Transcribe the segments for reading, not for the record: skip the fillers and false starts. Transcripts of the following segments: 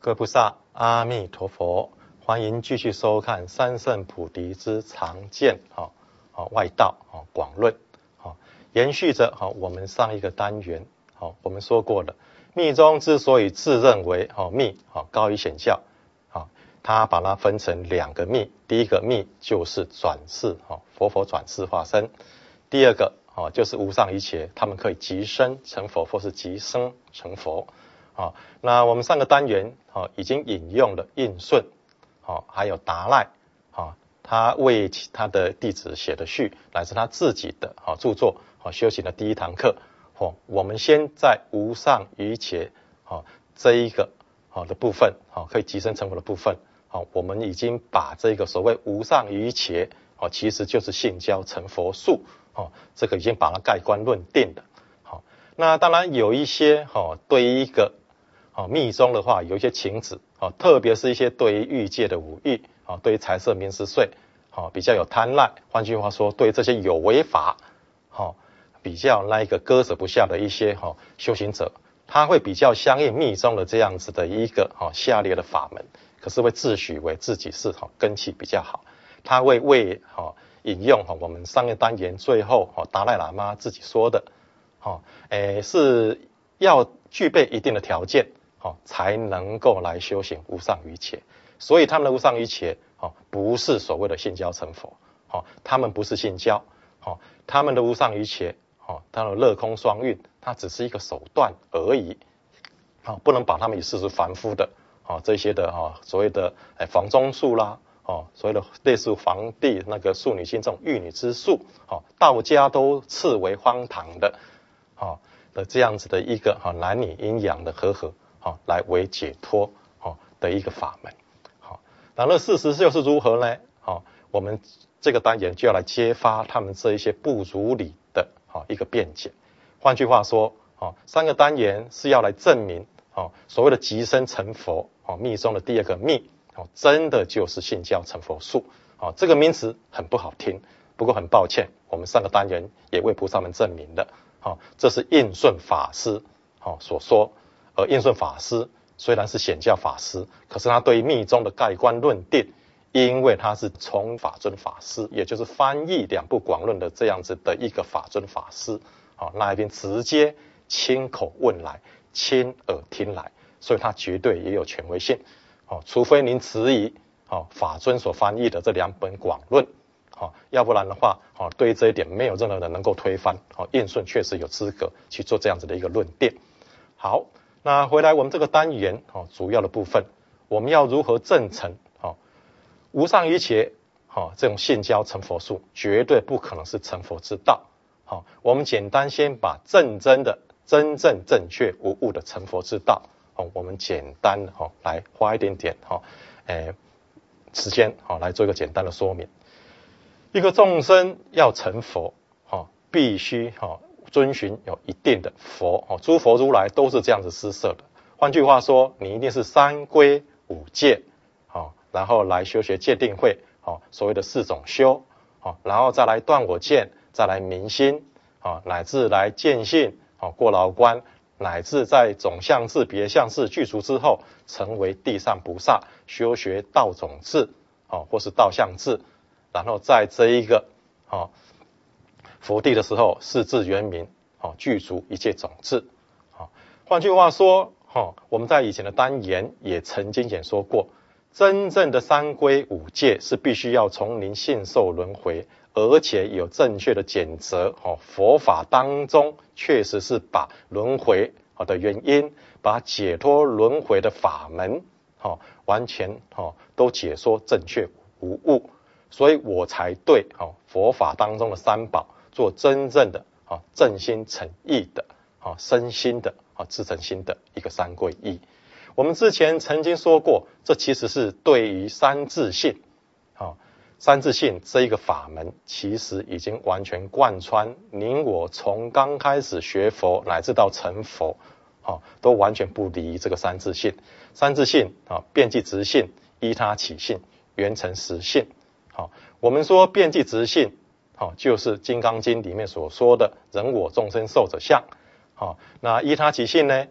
各位菩萨，阿弥陀佛！欢迎继续收看三圣菩提之常见外道广论。延续着我们上一个单元，我们说过了，密宗之所以自认为密高于显教，他把它分成两个密，第一个密就是转世佛转世化身，第二个就是无上一切，他们可以即生成佛或是即生成佛。那我们上个单元已经引用了印顺还有达赖他为他的弟子写的序，乃至他自己的著作修行的第一堂课。我们先在无上一切这一个的部分可以即生成佛的部分，我们已经把这个所谓无上一切其实就是性交成佛术这个已经把它盖棺论定了。那当然有一些对于一个密宗的话有一些情子特别是一些对于欲界的五欲对于财色名食睡比较有贪婪，换句话说对这些有为法比较那一个割舍不下的一些修行者，他会比较相应密宗的这样子的一个下列的法门，可是会自诩为自己是根器比较好，他会为引用我们上个单元最后达赖喇嘛自己说的是要具备一定的条件才能够来修行无上瑜伽，所以他们的无上瑜伽不是所谓的性交成佛他们不是性交他们的无上瑜伽他们的乐空双运，它只是一个手段而已不能把他们以世俗凡夫的这些的所谓的房中术啦所谓的类似皇帝那个素女心这种玉女之术道家都视为荒唐的这样子的一个男女阴阳的和合来为解脱的一个法门。那事实又是如何呢？我们这个单元就要来揭发他们这一些不如理的一个辩解。换句话说三个单元是要来证明所谓的即生成佛密宗的第二个密真的就是性交成佛术这个名词很不好听，不过很抱歉，我们上个单元也为菩萨们证明了这是印顺法师所说，而印顺法师虽然是显教法师，可是他对于密宗的盖棺论定，因为他是从法尊法师，也就是翻译两部广论的这样子的一个法尊法师那一边直接亲口问来，亲耳听来，所以他绝对也有权威性除非您质疑法尊所翻译的这两本广论要不然的话对于这一点没有任何人能够推翻印顺确实有资格去做这样子的一个论辩。好，那回来我们这个单元主要的部分，我们要如何证成无上瑜伽这种性交成佛术绝对不可能是成佛之道我们简单先把真正正确无误的成佛之道我们简单来花一点点时间来做一个简单的说明。一个众生要成佛必须遵循有一定的佛诸佛如来都是这样子施设的。换句话说，你一定是三归五戒然后来修学戒定慧所谓的四种修然后再来断我见，再来明心乃至来见性过牢关，乃至在总相智别相智具足之后成为地上菩萨，修学道种智或是道相智，然后在这一个佛地的时候视智圆明具足一切种智换句话说我们在以前的单元也曾经演说过，真正的三归五戒是必须要从您信受轮回，而且有正确的检则佛法当中确实是把轮回的原因，把解脱轮回的法门完全都解说正确无误，所以我才对佛法当中的三宝做真正的正心诚意的身心的自诚心的一个三皈依。我们之前曾经说过，这其实是对于三自性三自性这一个法门其实已经完全贯穿您我从刚开始学佛乃至到成佛都完全不离这个三自性。三自性遍计直性、依他起性、圆成实性我们说遍计直性就是《金刚经》里面所说的人我众生寿者相那依他起性呢，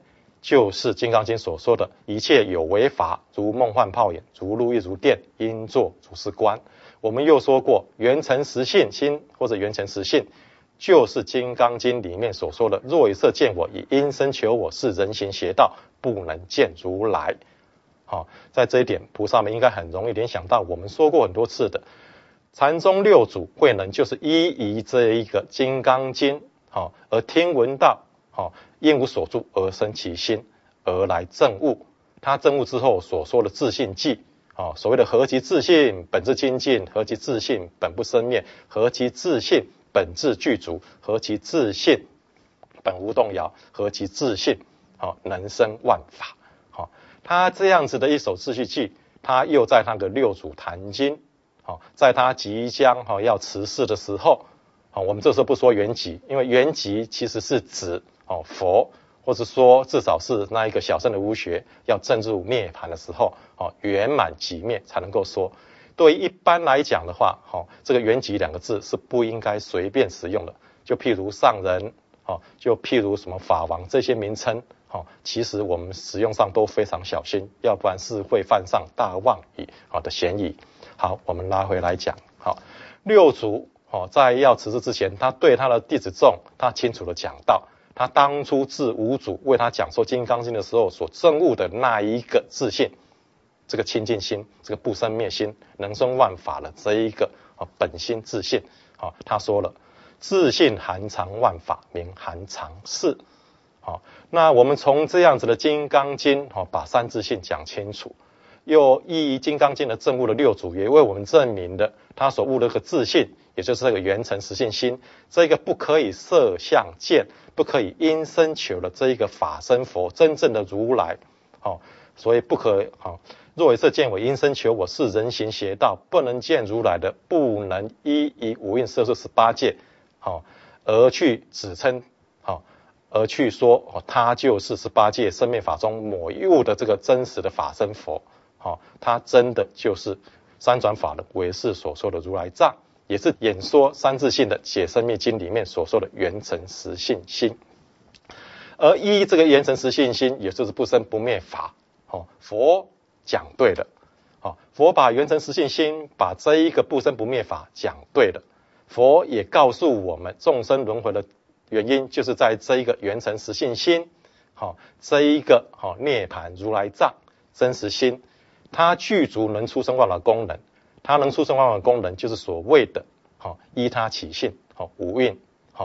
就是《金刚经》所说的一切有为法，如梦幻泡影，如露亦如电，应作如是观。我们又说过，圆成实性心或者圆成实性，就是《金刚经》里面所说的若以色见我，以因身求我，是人行邪道，不能见如来。在这一点，菩萨们应该很容易联想到我们说过很多次的禅宗六祖慧能，就是依于这一个《金刚经》而听闻到应无所住而生其心，而来证悟。他证悟之后所说的自性寂，所谓的何其自性本自清净，何其自性本不生灭，何其自性本自具足，何其自性本无动摇，何其自性能生万法。他这样子的一首自序记，他又在那个六祖坛经，在他即将要辞世的时候，我们这时候不说圆寂，因为圆寂其实是指佛，或者说至少是那一个小乘的巫学要证入涅槃的时候，圆满寂灭才能够说。对于一般来讲的话，这个圆寂两个字是不应该随便使用的。就譬如上人，就譬如什么法王这些名称，其实我们使用上都非常小心，要不然是会犯上大妄语的嫌疑。好，我们拉回来讲。六祖在要辞世之前，他对他的弟子众，他清楚的讲到，他当初自五祖为他讲说《金刚经》的时候所证悟的那一个自性，这个清净心，这个不生灭心，能生万法的这一个本心自性，他说了，自性含藏万法，名含藏事。那我们从这样子的《金刚经》把三自性讲清楚，又依《金刚经》的证悟的六祖也为我们证明的他所悟的这个自性，也就是这个圆成实性心，这个不可以色相见，不可以因身求的这一个法身佛，真正的如来。所以不可若以色见我，因身求我，是人行邪道，不能见如来的，不能依于五蕴摄受18界而去指称而去说他就是18界生灭法中某一物的这个真实的法身佛，他真的就是三转法的唯识所说的如来藏，也是演说三自性的解生灭经里面所说的圆成实性心。而依这个圆成实性心，也就是不生不灭法，佛讲对了，佛把圆成实性心，把这一个不生不灭法讲对了。佛也告诉我们，众生轮回的原因就是在这一个圆成实性心，这一个涅槃如来藏真实心，它具足能出生万法功能。它能出生万法功能，就是所谓的依他起性五蕴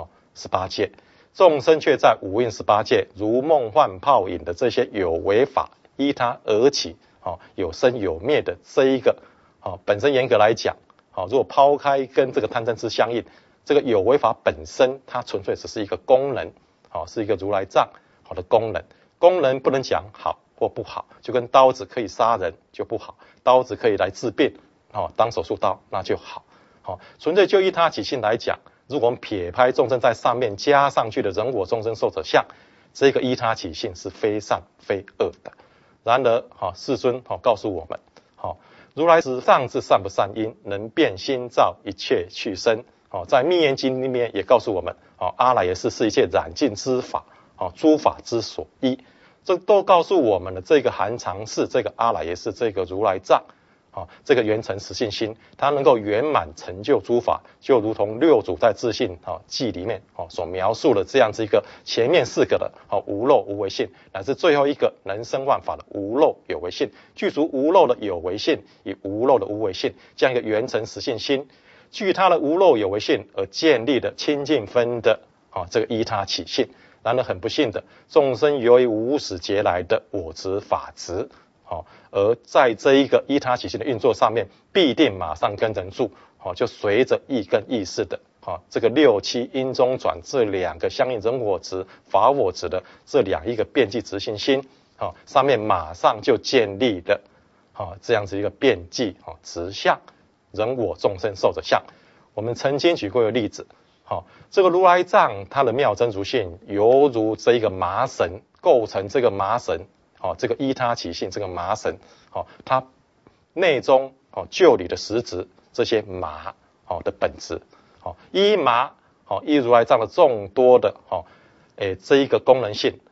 18界。众生却在五蕴18界如梦幻泡影的这些有为法，依他而起有生有灭的这一个本身严格来讲，如果抛开跟这个贪嗔痴相应，这个有为法本身它纯粹只是一个功能，是一个如来藏的功能。功能不能讲好或不好，就跟刀子可以杀人就不好，刀子可以来治病当手术刀那就好。纯粹就依他起性来讲，如果我们撇开众生在上面加上去的人我众生寿者相，这个依他起性是非善非恶的。然而世尊告诉我们，如来是上至善不善因，能变心造一切去生。在密严经里面也告诉我们，阿赖耶识是一切染尽之法，诸法之所依。这都告诉我们的这个含藏是这个阿赖耶识，这个如来藏这个圆成实性心，它能够圆满成就诸法，就如同六祖在自性记里面所描述的这样子一个前面4个的无漏无为性，乃至最后一个能生万法的无漏有为性，具足无漏的有为性与无漏的无为性，这样一个圆成实性心，据它的无漏有为性而建立的清净分的这个依他起性。然而很不幸的，众生由于无始劫来的我执法执，而在这一个依他起性的运作上面，必定马上跟人住，就随着意跟意识的这个6、7因中转这2个相应人我执、法我执的这一个遍计执行心，上面马上就建立的这样子一个遍计执相，人我众生寿者相。我们曾经举过一个例子，这个如来藏它的妙真如性，犹如这一个麻绳，构成这个麻绳。这个依他起性这个麻绳，它内中就理的实质，这些麻的本质，依麻依如来藏的众多的这一个功能性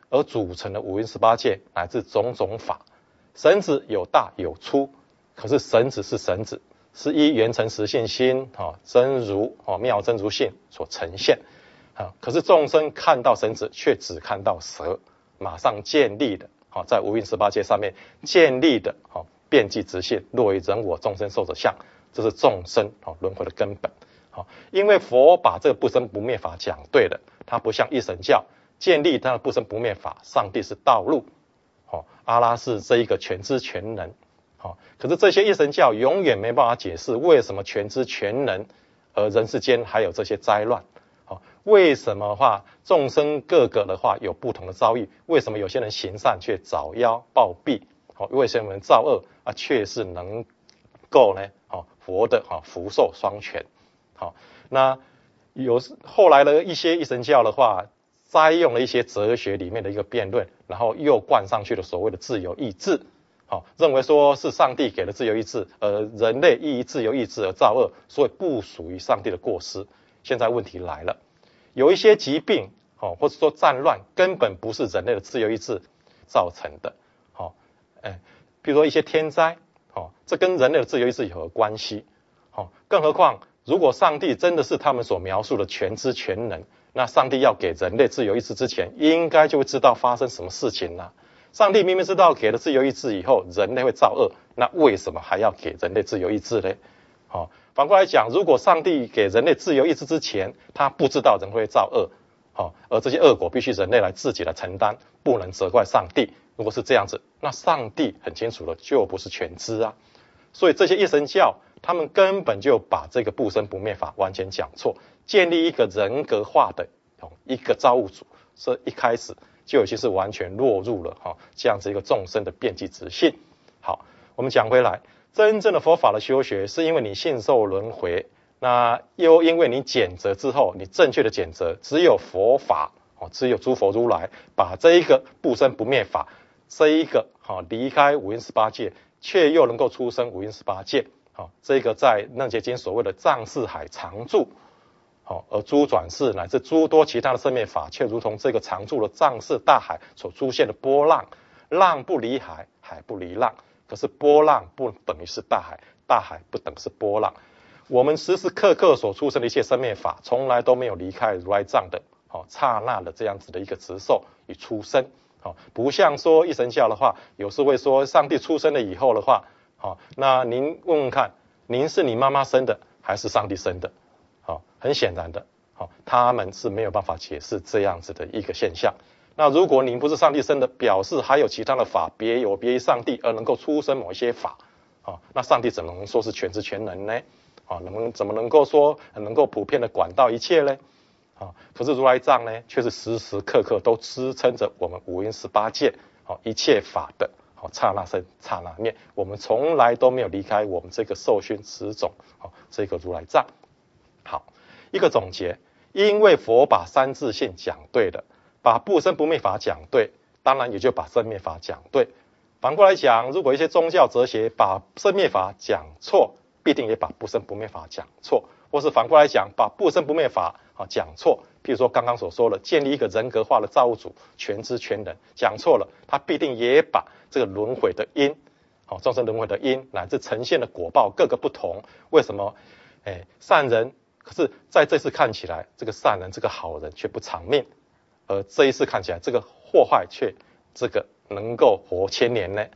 而组成的五蕴十八界乃至种种法。绳子有大有粗，可是绳子是绳子，是依缘成实性心真如妙真如性所呈现。可是众生看到绳子，却只看到蛇，马上建立的在五蕴十八界上面建立的遍计执性，若为人我众生寿者相，这是众生轮回的根本。因为佛把这个不生不灭法讲对了，它不像一神教建立它的不生不灭法，上帝是道路，阿拉是这一个全知全能。可是这些一神教永远没办法解释为什么全知全能，而人世间还有这些灾乱。为什么话众生各个的话有不同的遭遇？为什么有些人行善却遭妖暴毙？为什么人造恶却是能够呢？佛的福寿双全。那有后来的一些一神教的话，摘用了一些哲学里面的一个辩论，然后又灌上去了所谓的自由意志。认为说是上帝给了自由意志，而人类依自由意志而造恶，所以不属于上帝的过失。现在问题来了，有一些疾病或者说战乱根本不是人类的自由意志造成的。比如说一些天灾，这跟人类的自由意志有何关系？更何况如果上帝真的是他们所描述的全知全能，那上帝要给人类自由意志之前，应该就会知道发生什么事情了。上帝明明知道给了自由意志以后人类会造恶，那为什么还要给人类自由意志呢？反过来讲，如果上帝给人类自由意志之前，他不知道人会造恶，而这些恶果必须人类自己来承担，不能责怪上帝。如果是这样子，那上帝很清楚了，就不是全知啊。所以这些一神教他们根本就把这个不生不灭法完全讲错，建立一个人格化的一个造物主，所以一开始就已经是完全落入了这样子一个众生的遍计执性。好，我们讲回来，真正的佛法的修学，是因为你信受轮回，那又因为你检责之后，你正确的检责，只有佛法只有诸佛如来把这一个不生不灭法，这一个离开五蕴十八界，却又能够出生五蕴十八界，这个在楞伽经所谓的藏识海常住，而诸转世乃至诸多其他的生灭法，却如同这个常住的藏识大海所出现的波浪，浪不离海，海不离浪。可是波浪不等于是大海，大海不等于是波浪。我们时时刻刻所出生的一切生灭法，从来都没有离开如来藏的刹那的这样子的一个执受与出生。不像说一神教的话，有时会说上帝出生了以后的话，那您问问看，您是你妈妈生的还是上帝生的？很显然的，他们是没有办法解释这样子的一个现象。那如果您不是上帝生的，表示还有其他的法别于上帝而能够出生某一些法，那上帝怎么能说是全知全能呢？怎么能够说能够普遍的管到一切呢？可是如来藏呢，却是时时刻刻都支撑着我们五蕴十八界一切法的刹那生刹那灭，我们从来都没有离开我们这个受熏十种这个如来藏。好，一个总结，因为佛把三自性讲对了，把不生不灭法讲对，当然也就把生灭法讲对。反过来讲，如果一些宗教哲学把生灭法讲错，必定也把不生不灭法讲错，或是反过来讲，把不生不灭法讲错。譬如说刚刚所说的建立一个人格化的造物主，全知全能，讲错了，他必定也把这个轮回的因，众生轮回的因乃至呈现的果报各个不同。为什么善人，可是在这次看起来这个善人这个好人却不长命，而这一次看起来这个祸害却这个能够活千年呢？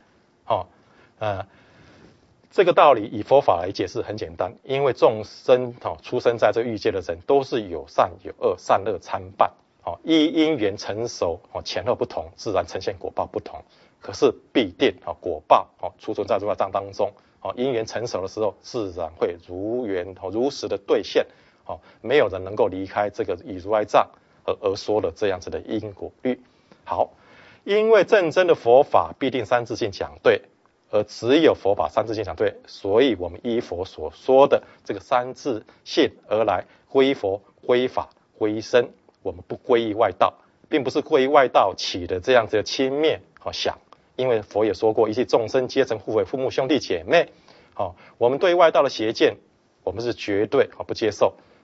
这个道理以佛法来解释很简单，因为众生出生在这个欲界的人都是有善有恶，善恶参半，依因缘成熟前后不同，自然呈现果报不同。可是必定果报储存在如来藏当中，因缘成熟的时候，自然会如缘如实的兑现。没有人能够离开这个以如来藏而说的这样子的因果律。好，因为正真的佛法必定三自性讲对，而只有佛把三自性讲对，所以我们依佛所说的这个三自性而来归佛归法归僧，我们不归依外道，并不是归依外道起的这样子的轻蔑想，因为佛也说过，一切众生皆成互为父母兄弟姐妹。我们对外道的邪见，我们是绝对不接受。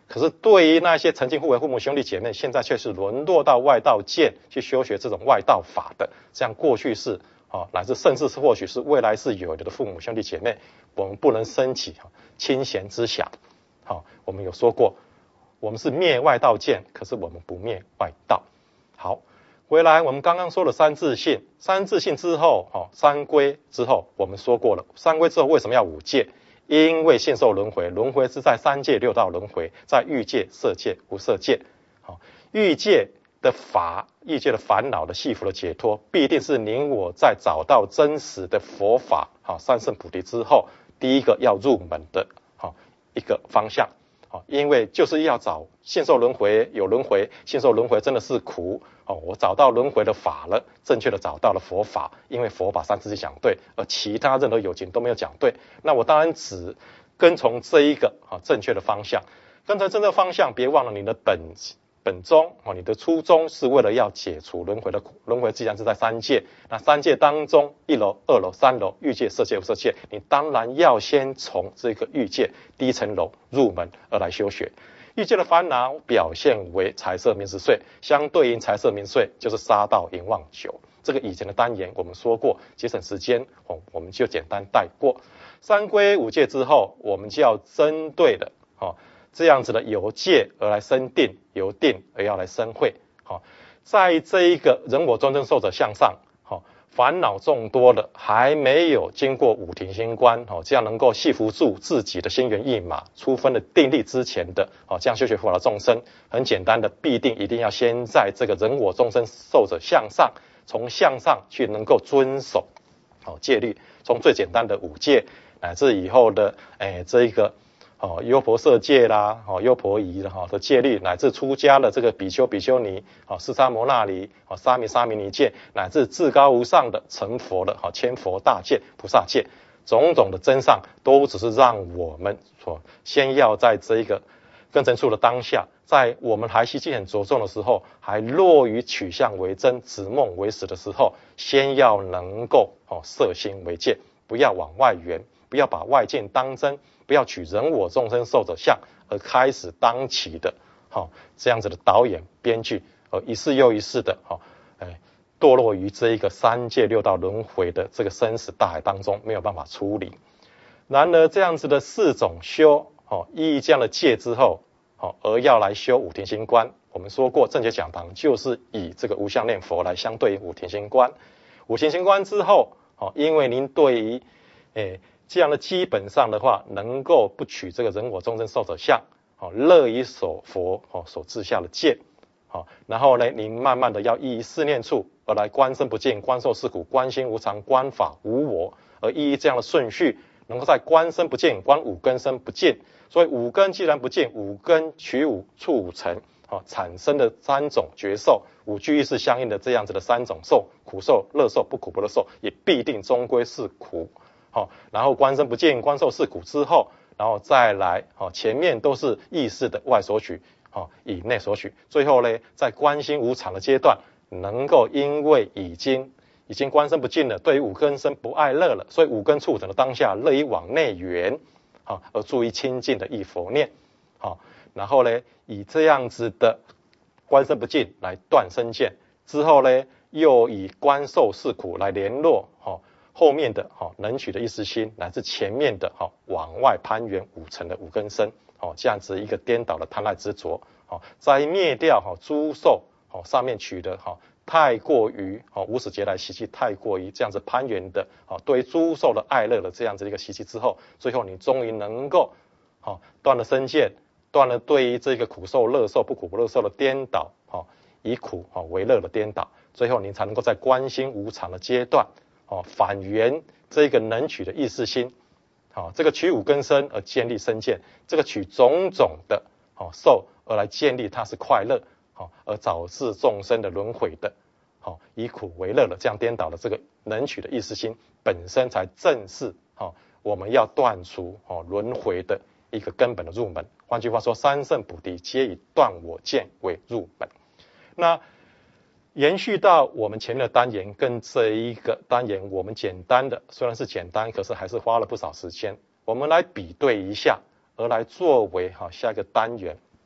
可是对于那些曾经互为父母兄弟姐妹，现在却是沦落到外道界去修学这种外道法的，这样过去是乃至甚至是或许是未来是有的父母兄弟姐妹，我们不能升起亲贤之想。我们有说过，我们是灭外道见，可是我们不灭外道。好，回来我们刚刚说了三自性，三自性之后三归之后，我们说过了，三归之后为什么要五戒？因为现受轮回，轮回是在三界六道轮回，在欲界、色界、无色界。欲界的法，欲界的烦恼的系缚的解脱，必定是您我在找到真实的佛法三圣菩提之后，第一个要入门的一个方向。因为就是要找现受轮回，有轮回，现受轮回真的是苦我找到轮回的法了，正确的找到了佛法，因为佛把三自性讲对，而其他任何有情都没有讲对，那我当然只跟从这一个正确的方向。跟从这个方向，别忘了你的本宗你的初衷是为了要解除轮回的苦。轮回既然是在三界，那三界当中一楼、二楼、三楼，欲界、色界、无色界，你当然要先从这个欲界第一层楼入门而来修学。欲界的烦恼表现为财色名食睡，相对应财色名睡就是杀盗淫妄酒。这个以前的单元我们说过，节省时间我们就简单带过。三归五戒之后，我们就要针对的这样子的由戒而来生定，由定而要来生慧。在这一个人我众生寿者相上，烦恼众多的，还没有经过五停心观这样能够系缚住自己的心猿意马出分的定力之前的这样修学佛法的众生，很简单的，必定一定要先在这个人我众生寿者相上，从相上去能够遵守戒律，从最简单的五戒，乃至以后的这一个优婆塞戒啦，优婆夷的戒律，乃至出家的这个比丘、比丘尼，释迦牟那尼，沙弥、沙弥尼戒，乃至至高无上的成佛的千佛大戒、菩萨戒，种种的真相，都只是让我们先要在这一个根尘处的当下，在我们还习气很着重的时候，还落于取相为真、执梦为实的时候，先要能够摄心为戒，不要往外缘，不要把外境当真，不要取人我众生寿者相而开始当起的这样子的导演编剧，一世又一世的堕落于这一个三界六道轮回的这个生死大海当中，没有办法处理。然而这样子的四种修依这样的戒之后而要来修五停心观，我们说过正觉讲堂就是以这个无相念佛来相对应五停心观。五停心观之后因为您对于这样的基本上的话，能够不取这个人我众生寿者相乐于守佛所治下的戒然后呢，您慢慢的要依四念处而来观身不净、观受是苦、观心无常、观法无我，而依这样的顺序，能够在观身不净、观五根身不净。所以五根既然不净，五根取五触五尘产生的三种觉受，五具意识相应的这样子的三种受，苦受、乐受、不苦不乐受，也必定终归是苦然后观身不净、观受是苦之后，然后再来前面都是意识的外所取以内所取，最后呢，在观心无常的阶段，能够因为已经观身不净了，对于五根身不爱乐了，所以五根触成的当下乐于往内缘而注意清净的忆佛念然后呢，以这样子的观身不净来断身见，之后呢，又以观受是苦来联络后面的能取的意识心，乃至前面的往外攀缘五尘的五根身这样子一个颠倒的贪爱执着在灭掉诸受上面取的太过于无始劫来习气，太过于这样子攀缘的对诸受的爱乐的这样子一个习气之后，最后你终于能够断了身见，断了对于这个苦受、乐受、不苦不乐受的颠倒以苦为乐的颠倒，最后你才能够在观心无常的阶段反缘这个能取的意识心这个取五根身而建立身见，这个取种种的受而来建立它是快乐而导致众生的轮回的以苦为乐的这样颠倒的这个能取的意识心，本身才正是我们要断除轮回的一个根本的入门。换句话说，三圣菩提皆以断我见为入门。那延续到我们前面的单元，跟这一个单元我们简单的，虽然是简单，可是还是花了不少时间，我们来比对一下，而来作为下一个单元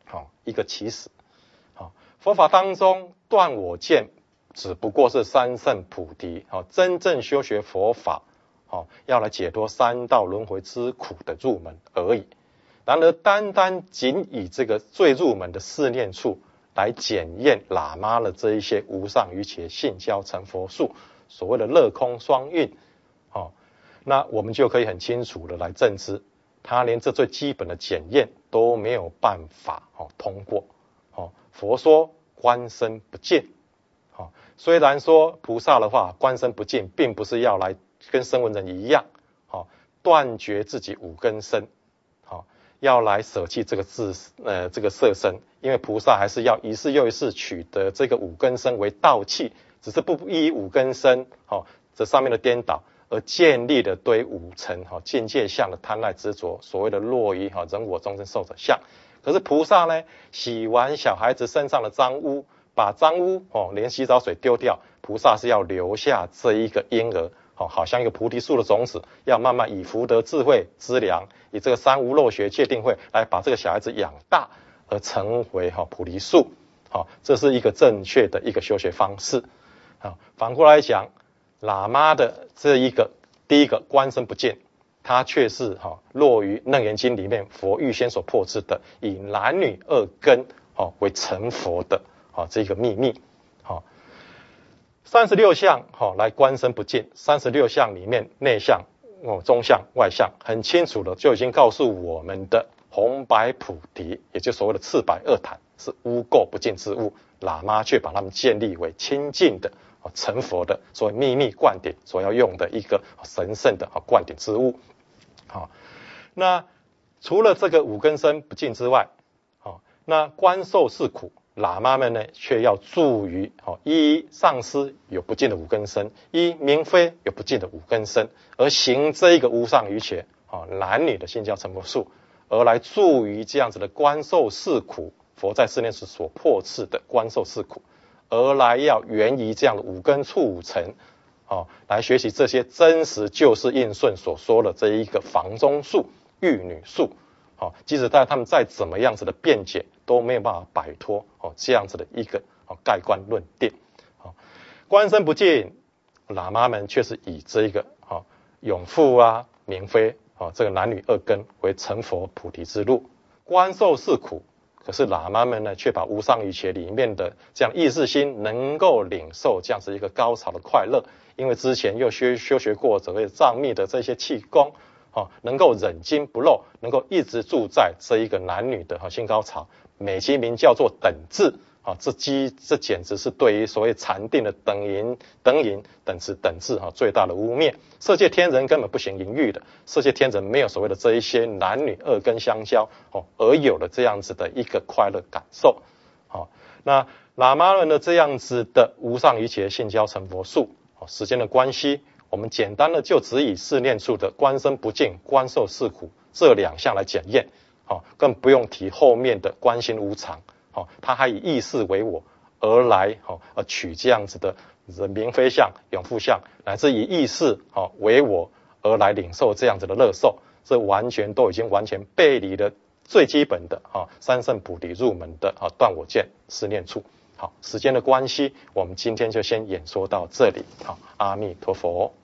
一个起始。佛法当中断我见只不过是三圣菩提，真正修学佛法，要来解脱三道轮回之苦的入门而已。然而单单仅以这个最入门的四念处来检验喇嘛的这一些无上瑜伽性交成佛术，所谓的乐空双运，那我们就可以很清楚的来证知，他连这最基本的检验都没有办法通过。佛说观身不净，虽然说菩萨的话观身不净，并不是要来跟声闻人一样，断绝自己五根身，要来舍弃这个色身，因为菩萨还是要一世又一世取得这个五根身为道器，只是不依五根身这上面的颠倒，而建立了对五尘境界相的贪爱执着，所谓的落于人我众生寿者相。可是菩萨呢，洗完小孩子身上的脏污，把脏污连洗澡水丢掉，菩萨是要留下这一个婴儿，好像一个菩提树的种子，要慢慢以福德智慧资粮，以这个三无漏学戒定慧来把这个小孩子养大，而成为菩提树。这是一个正确的一个修学方式。反过来讲，喇嘛的这一个第一个观身不净，它却是落于楞严经里面佛预先所破斥的以男女二根为成佛的这个秘密。36相来观身不净，36相里面内相、中相、外相，很清楚的就已经告诉我们的红白菩提，也就所谓的赤白二坛是污垢不净之物，喇嘛却把它们建立为清净的成佛的所谓秘密灌顶所要用的一个神圣的灌顶之物。那除了这个五根身不净之外，那观受是苦，喇嘛们呢却要注于一上师有不净的五根身，一明妃有不净的五根身，而行这一个无上瑜伽男女的性交成佛术，而来注于这样子的观受是苦，佛在四念时所破斥的观受是苦，而来要源于这样的五根触五尘，来学习这些真实就是应顺所说的这一个房中术、玉女术。即使他们再怎么样子的辩解，都没有办法摆脱这样子的一个盖棺论定。观身不净，喇嘛们却是以这一个永父啊、明妃这个男女二根为成佛菩提之路。观受是苦，可是喇嘛们呢，却把无上瑜伽里面的这样意识心能够领受这样子一个高潮的快乐，因为之前又修学过所谓藏密的这些气功，能够忍精不漏，能够一直住在这一个男女的性高潮，美其名叫做等至，这简直是对于所谓禅定的等淫等至最大的污蔑。色界天人根本不行淫欲的，色界天人没有所谓的这一些男女二根相交而有了这样子的一个快乐感受。那喇嘛们的这样子的无上瑜伽性交成佛术，时间的关系，我们简单的就只以四念处的观身不净、观受是苦这两项来检验，更不用提后面的观心无常，他还以意识为我而来，取这样子的明妃相、永父相，乃至以意识为我而来领受这样子的乐受，这完全都已经完全背离了最基本的三圣菩提入门的断我见四念处。好，时间的关系，我们今天就先演说到这里。好，阿弥陀佛。